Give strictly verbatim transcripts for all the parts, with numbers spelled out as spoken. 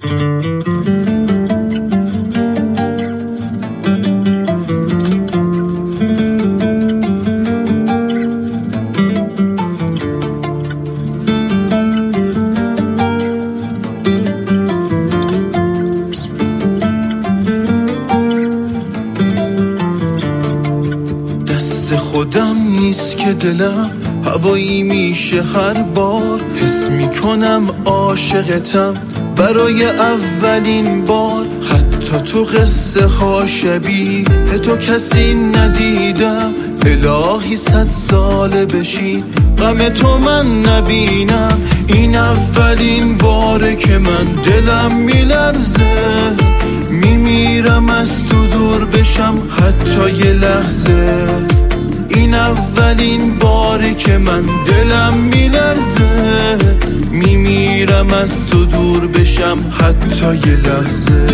خودم نیست که دلم هوایی میشه هر بار حس میکنم عاشقتم برای اولین بار. حتی تو قصه ها شبیه تو کسی ندیدم. الهی صد ساله بشی غم تو من نبینم. این اولین باره که من دلم میلرزه، میمیرم از تو دور بشم حتی یه لحظه. این اولین باری که من دلم میلرزه، میمیرم از تو دور بشم حتی یه لحظه.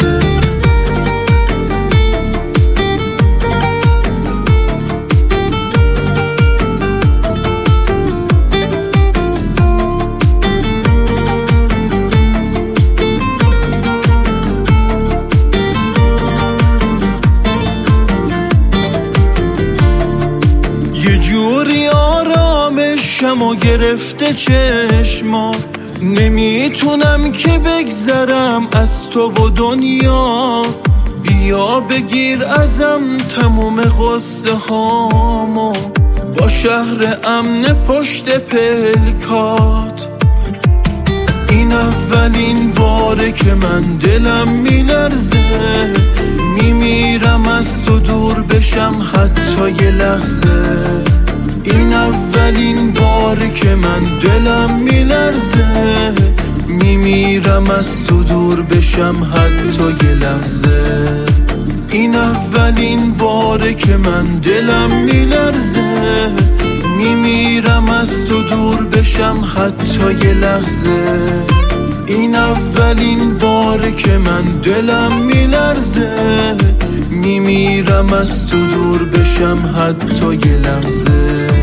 یه جوری آرامشم و گرفته چشما، نمیتونم که بگذرم از تو و دنیا. بیا بگیر ازم تموم غصه هامو با شهر امن پشت پلکات. این اولین باره که من دلم میلرزه، میمیرم از تو دور بشم حتی یه لحظه. این اولین باره که من دلم میلرزه، میمیرم از تو دور بشم حتی یه لحظه. این اولین باره که من دلم میلرزه، میمیرم از تو دور بشم حتی یه لحظه. این اولین باره که من دلم میلرزه، میمیرم از تو دور بشم حتی یه لحظه.